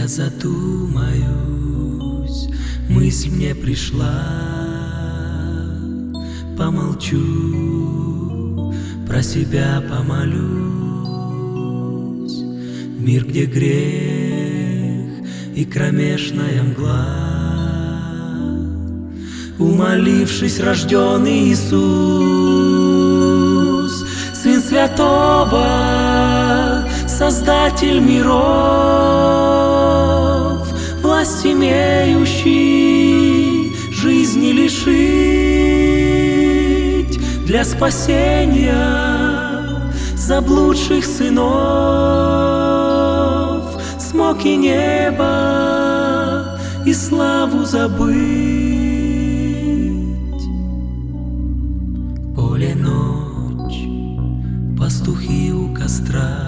Я задумаюсь, мысль мне пришла, помолчу, про себя помолюсь. В мир, где грех и кромешная мгла, умолившись, рожденный Иисус, Сын Святого, Создатель миров, власть имеющий, жизни лишить для спасения заблудших сынов, смог и небо, и славу забыть. Поле ночь, пастухи у костра,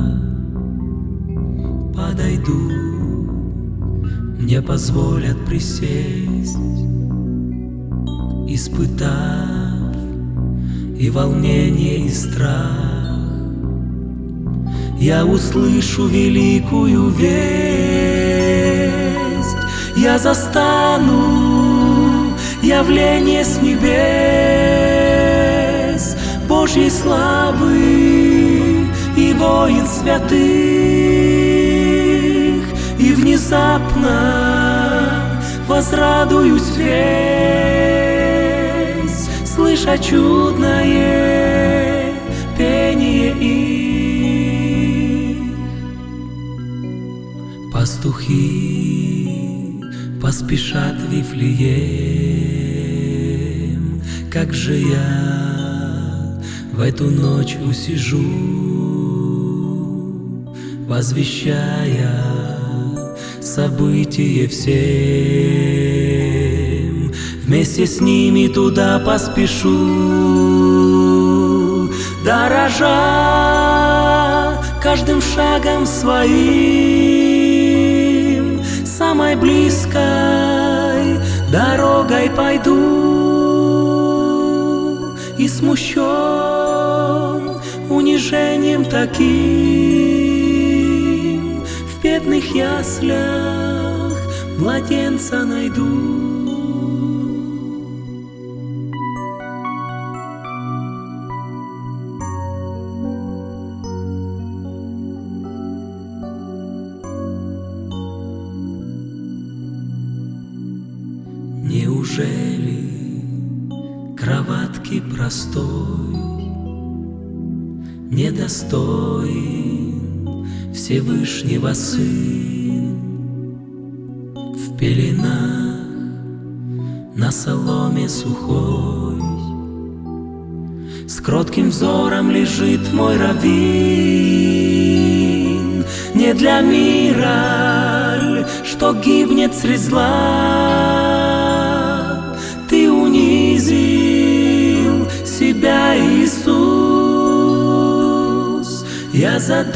подойду, мне позволят присесть, испытав и волнение, и страх. Я услышу великую весть, я застану явление с небес, Божьей славы и воин святых, и внезапно возрадуюсь весь, слыша чудное пение их. Пастухи поспешат в Вифлеем, как же я в эту ночь усижу, возвещая событие всем, вместе с ними туда поспешу, дорожа каждым шагом своим, самой близкой дорогой пойду, и смущен унижением таким, в бедных яслях младенца найду. Неужели кроватки простой недостоин Всевышнего Сын? В пеленах на соломе сухой с кротким взором лежит мой раввин. Не для мира ль, что гибнет средь зла, Ты унизил себя, Иисус. Я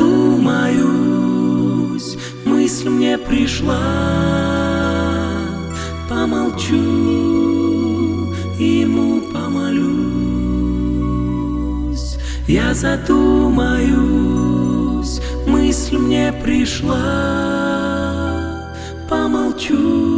задумаюсь, мысль мне пришла, помолчу, Ему помолюсь. Я задумаюсь, мысль мне пришла, помолчу.